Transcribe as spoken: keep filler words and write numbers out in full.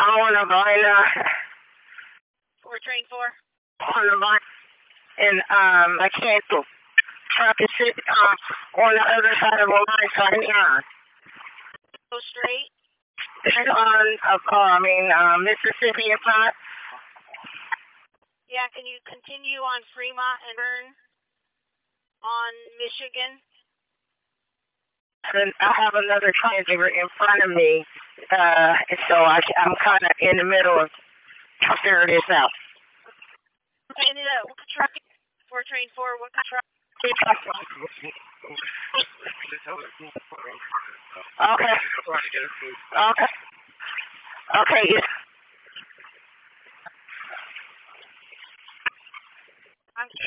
on a vine, uh, Four train four. on a vine, and um, I can't go. Truck is sitting uh, on the other side of the line, so I can hear. Go straight. This is on, uh, uh, I mean, uh, Mississippi and five. Yeah, can you continue on Fremont and Burn on Michigan? And I have another translator in front of me, uh, so I, I'm kind of in the middle of trying to figure this out. And uh, what truck? Four train four. What truck? Okay. Okay. Okay. Yeah. I'm